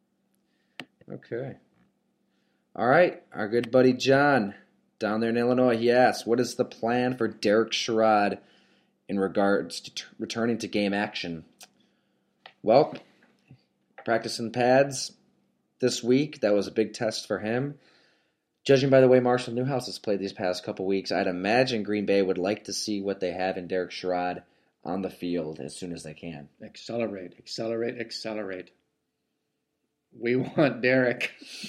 Okay. All right. Our good buddy John down there in Illinois, he asks, what is the plan for Derek Sherrod in regards to returning to game action? Well, practicing pads this week. That was a big test for him. Judging by the way Marshall Newhouse has played these past couple weeks, I'd imagine Green Bay would like to see what they have in Derek Sherrod on the field as soon as they can. Accelerate. We want Derek.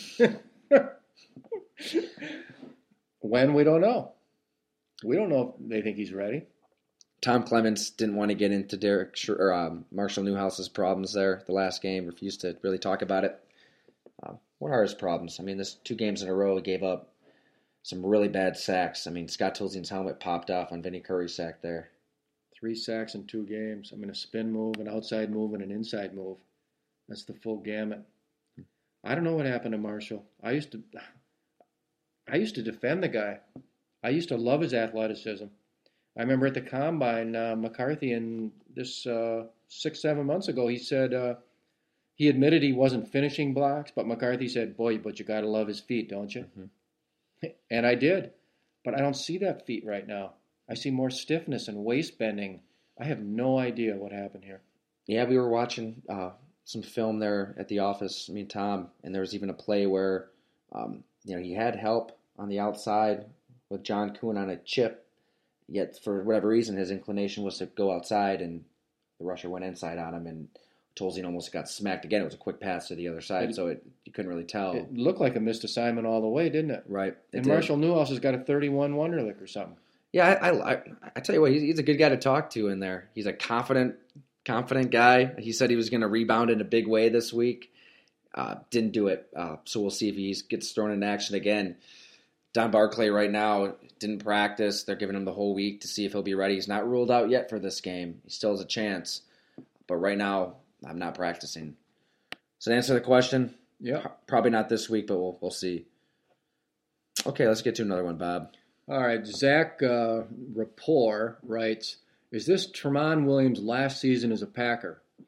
When, we don't know. We don't know if they think he's ready. Tom Clements didn't want to get into Marshall Newhouse's problems there the last game, refused to really talk about it. What are his problems? I mean, this 2 games in a row, he gave up some really bad sacks. I mean, Scott Tolzien's helmet popped off on Vinny Curry's sack there. 3 sacks in 2 games. I mean, a spin move, an outside move, and an inside move. That's the full gamut. I don't know what happened to Marshall. I used to defend the guy. I used to love his athleticism. I remember at the Combine, McCarthy, and this 6-7 months ago, he said he admitted he wasn't finishing blocks, but McCarthy said, boy, but you got to love his feet, don't you? Mm-hmm. And I did. But I don't see that feet right now. I see more stiffness and waist bending. I have no idea what happened here. Yeah, we were watching some film there at the office, Tom, and there was even a play where he had help on the outside with John Kuhn on a chip, yet for whatever reason his inclination was to go outside, and the rusher went inside on him, and Tolzien almost got smacked again. It was a quick pass to the other side, so you couldn't really tell. It looked like a missed assignment all the way, didn't it? Right. And Marshall Newhouse has got a 31 Wonderlic or something. Yeah, I tell you what, he's a good guy to talk to in there. He's a confident guy. He said he was going to rebound in a big way this week. Didn't do it. So we'll see if he gets thrown into action again. Don Barclay right now didn't practice. They're giving him the whole week to see if he'll be ready. He's not ruled out yet for this game. He still has a chance. But right now, I'm not practicing. So to answer the question, yeah, probably not this week, but we'll see. Okay, let's get to another one, Bob. All right, Zach Rapport writes, is this Tramon Williams' last season as a Packer?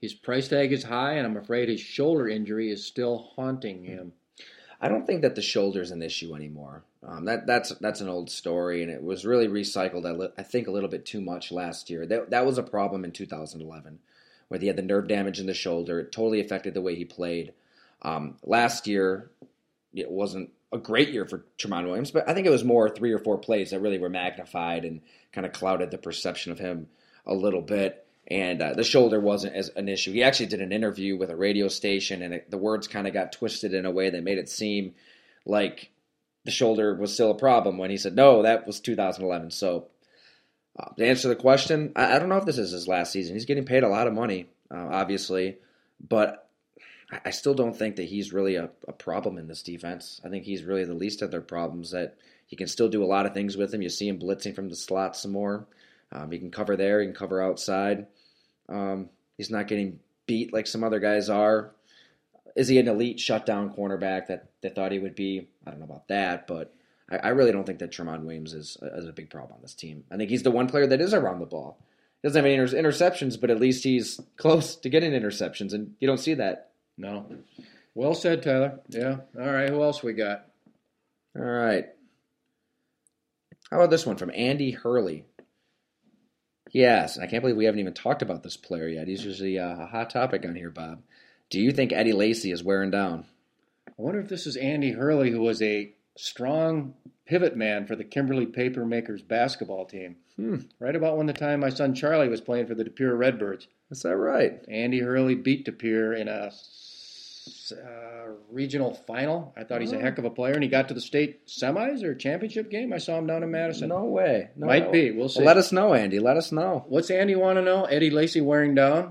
His price tag is high, and I'm afraid his shoulder injury is still haunting him. I don't think that the shoulder's an issue anymore. That's an old story, and it was really recycled, I think, a little bit too much last year. That was a problem in 2011, where he had the nerve damage in the shoulder. It totally affected the way he played. Last year, it wasn't a great year for Tramon Williams, but I think it was more 3 or 4 plays that really were magnified and kind of clouded the perception of him a little bit. And the shoulder wasn't as an issue. He actually did an interview with a radio station, and the words kind of got twisted in a way that made it seem like the shoulder was still a problem when he said, no, that was 2011. So to answer the question, I don't know if this is his last season. He's getting paid a lot of money, obviously, but I still don't think that he's really a problem in this defense. I think he's really the least of their problems, that he can still do a lot of things with him. You see him blitzing from the slot some more. He can cover there. He can cover outside. He's not getting beat like some other guys are. Is he an elite shutdown cornerback that they thought he would be? I don't know about that, but I really don't think that Tramon Williams is a big problem on this team. I think he's the one player that is around the ball. He doesn't have any interceptions, but at least he's close to getting interceptions, and you don't see that. No. Well said, Tyler. Yeah. All right, who else we got? All right. How about this one from Andy Hurley? Yes, I can't believe we haven't even talked about this player yet. He's usually a hot topic on here, Bob. Do you think Eddie Lacy is wearing down? I wonder if this is Andy Hurley, who was a strong pivot man for the Kimberly Papermakers basketball team. Right about when the time my son Charlie was playing for the De Pere Redbirds. Is that right? Andy Hurley beat De Pere in a regional final. I thought he's a heck of a player, and he got to the state semis or championship game. I saw him down in Madison. No way. Might be. We'll see. Well, let us know, Andy. Let us know. What's Andy want to know? Eddie Lacy wearing down?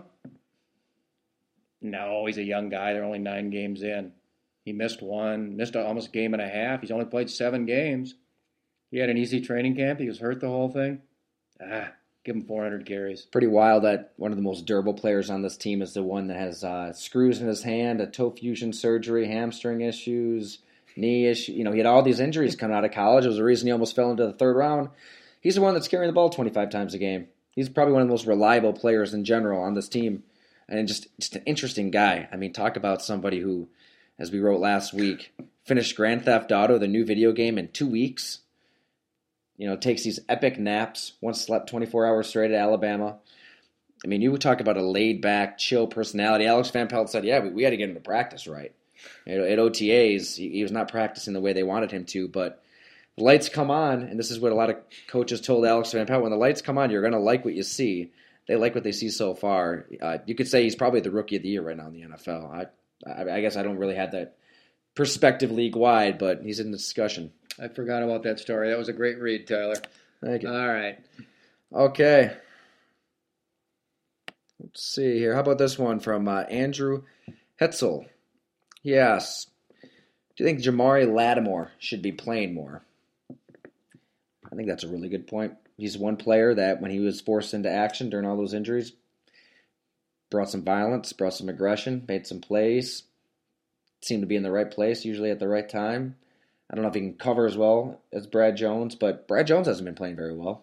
No, he's a young guy. They're only 9 games in. He missed almost a game and a half. He's only played 7 games. He had an easy training camp. He was hurt the whole thing. Give him 400 carries. Pretty wild that one of the most durable players on this team is the one that has screws in his hand, a toe fusion surgery, hamstring issues, knee issues. He had all these injuries coming out of college. It was the reason he almost fell into the 3rd round. He's the one that's carrying the ball 25 times a game. He's probably one of the most reliable players in general on this team, and just an interesting guy. I mean, talk about somebody who, as we wrote last week, finished Grand Theft Auto, the new video game, in 2 weeks. Takes these epic naps. Once slept 24 hours straight at Alabama. I mean, you would talk about a laid-back, chill personality. Alex Van Pelt said, yeah, we had to get him to practice right. At OTAs, he was not practicing the way they wanted him to, but the lights come on, and this is what a lot of coaches told Alex Van Pelt, when the lights come on, you're going to like what you see. They like what they see so far. You could say he's probably the rookie of the year right now in the NFL. I guess I don't really have that perspective league-wide, but he's in the discussion. I forgot about that story. That was a great read, Tyler. Thank you. All right. Okay. Let's see here. How about this one from Andrew Hetzel? Yes. Do you think Jamari Lattimore should be playing more? I think that's a really good point. He's one player that, when he was forced into action during all those injuries, brought some violence, brought some aggression, made some plays, seemed to be in the right place, usually at the right time. I don't know if he can cover as well as Brad Jones, but Brad Jones hasn't been playing very well.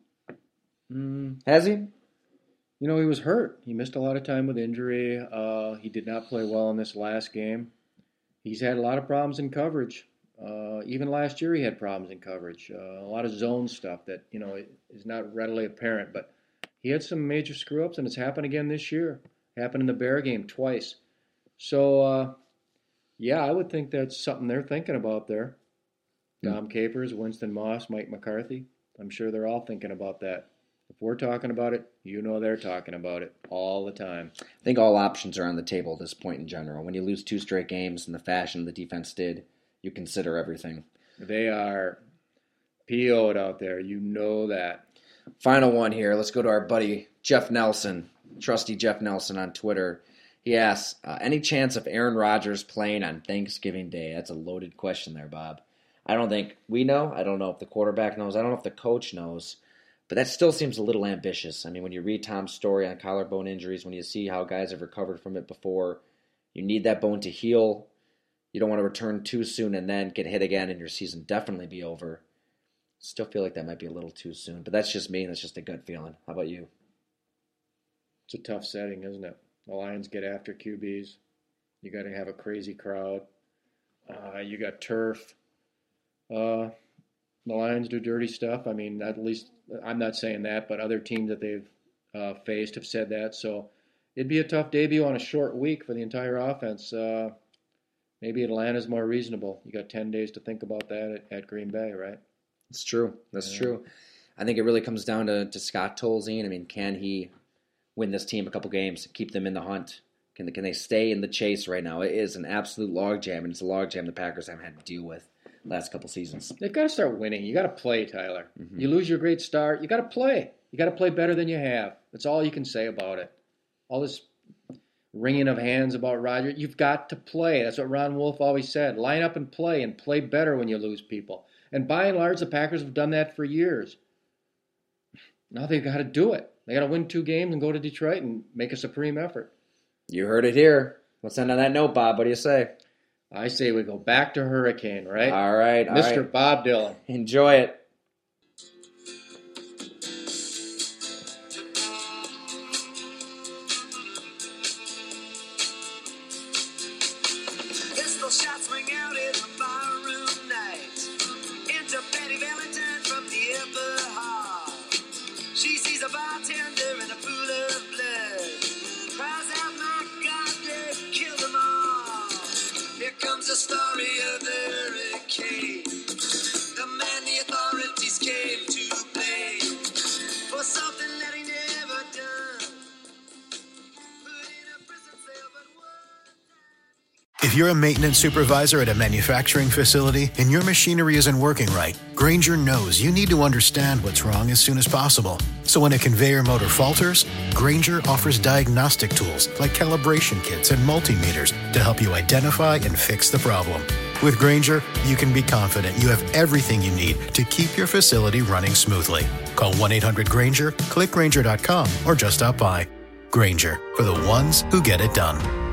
Has he? He was hurt. He missed a lot of time with injury. He did not play well in this last game. He's had a lot of problems in coverage. Even last year he had problems in coverage. A lot of zone stuff that, is not readily apparent. But he had some major screw-ups, and it's happened again this year. Happened in the Bear game twice. So, yeah, I would think that's something they're thinking about there. Dom Capers, Winston Moss, Mike McCarthy. I'm sure they're all thinking about that. If we're talking about it, they're talking about it all the time. I think all options are on the table at this point in general. When you lose 2 straight games in the fashion the defense did, you consider everything. They are PO'd out there. You know that. Final one here. Let's go to our buddy Jeff Nelson, trusty Jeff Nelson on Twitter. He asks, any chance of Aaron Rodgers playing on Thanksgiving Day? That's a loaded question there, Bob. I don't think we know. I don't know if the quarterback knows. I don't know if the coach knows. But that still seems a little ambitious. I mean, when you read Tom's story on collarbone injuries, when you see how guys have recovered from it before, you need that bone to heal. You don't want to return too soon and then get hit again and your season definitely be over. Still feel like that might be a little too soon. But that's just me. That's just a gut feeling. How about you? It's a tough setting, isn't it? The Lions get after QBs. You got to have a crazy crowd. You got turf. The Lions do dirty stuff. I mean, at least I'm not saying that, but other teams that they've faced have said that. So it'd be a tough debut on a short week for the entire offense. Maybe Atlanta's more reasonable. You got 10 days to think about that at Green Bay, right? It's true. That's true. I think it really comes down to Scott Tolzien. I mean, can he win this team a couple games, keep them in the hunt? Can they stay in the chase right now? It is an absolute logjam, and it's a logjam the Packers haven't had to deal with the last couple seasons. They've got to start winning. You got to play, Tyler. Mm-hmm. You lose your great start, you got to play. You got to play better than you have. That's all you can say about it. All this wringing of hands about Rodgers, you've got to play. That's what Ron Wolf always said. Line up and play better when you lose people. And by and large, the Packers have done that for years. Now they've got to do it. They got to win 2 games and go to Detroit and make a supreme effort. You heard it here. Let's end on that note, Bob. What do you say? I say we go back to Hurricane, right? All right. Mr. Right. Bob Dylan. Enjoy it. Pistol shots ring out in the barroom night. Enter Betty Valentine from the upper hall. She sees a bartender in a pool of blood. Cries out, my God, they've killed them all. Here comes the story of the hurricane. The man the authorities came to blame for something that he never done. Put in a prison cell, but what? If you're a maintenance supervisor at a manufacturing facility and your machinery isn't working right, Grainger knows you need to understand what's wrong as soon as possible. So when a conveyor motor falters, Grainger offers diagnostic tools like calibration kits and multimeters to help you identify and fix the problem. With Grainger, you can be confident you have everything you need to keep your facility running smoothly. Call 1-800-GRAINGER, click Grainger.com, or just stop by. Grainger, for the ones who get it done.